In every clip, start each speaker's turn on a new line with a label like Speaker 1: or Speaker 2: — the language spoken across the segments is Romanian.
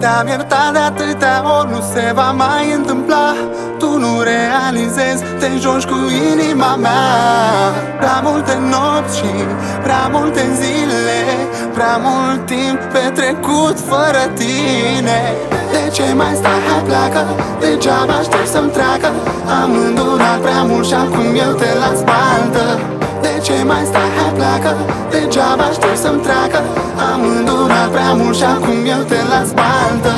Speaker 1: Te-am iertat de atâtea ori, nu se va mai întâmpla. Tu nu realizezi, te joci cu inima mea. Prea multe nopți și prea multe zile, prea mult timp petrecut fără tine. De ce mai stai, hai pleacă, degeaba aștept să-mi treacă. Am îndurat prea mult și acum eu te las baltă. De ce mai stai, hai pleacă, degeaba aștept să-mi treacă. Am îndurat prea mult și acum eu te las baltă.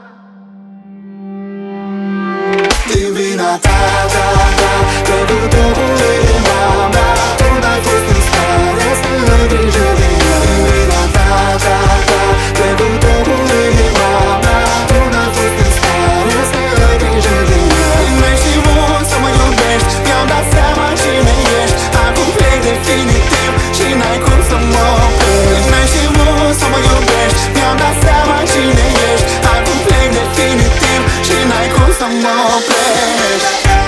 Speaker 1: Din vina ta, trecut cu inima mea. Tu n-ai fost în stare să ai grijă de ea. Din vina ta, trecut cu inima mea. Tu n-ai fost în stare să ai grijă de ea. N-ai știut să mă iubești, mi-am dat seama cine ești. Acum plec definitiv și n-ai cum să mă oprești. N-ai știut să mă iubești, mi-am dat seama cine ești. Acum plec definitiv și n-ai cum să mă oprești.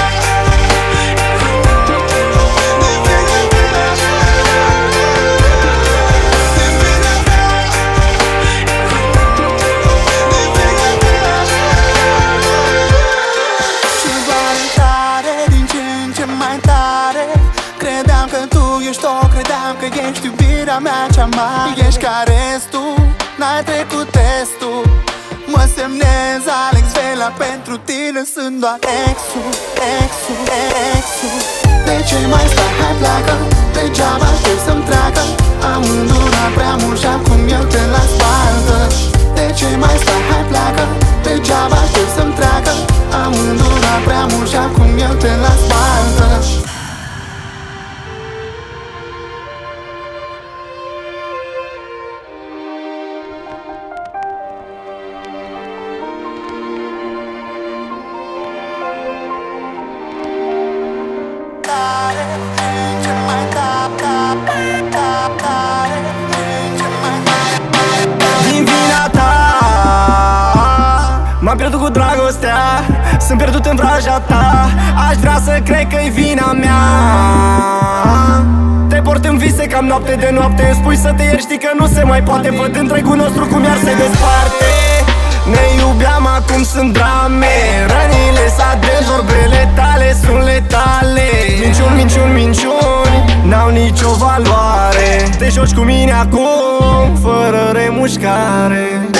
Speaker 1: Credeam că tu ești o, credeam că ești iubirea mea cea mai. Ești ca restul, n-ai trecut testul. Mă semnez Alex Vela, pentru tine sunt doar exul. De ce mai stai, hai pleacă, degeaba aștept să-mi treacă. Am îndurat prea mult și acum eu te las baltă. De ce mai stai, hai pleacă, degeaba aștept să-mi treacă. Am îndurat prea mult și acum eu te las baltă.
Speaker 2: Din vina ta m-am pierdut cu dragostea, sunt pierdut în vraja ta. Aș vrea să cred că-i vina mea. Te port în vise cam noapte de noapte. Îmi spui să te ierți, știi că nu se mai poate. Văd întregul nostru cum iar se desparte. Ne iubeam, acum sunt drame. Rănile s-adânc, vorbele tale sunt letale. Minciuni, n-au nicio valoare. Te joci cu mine acum, fără remușcare.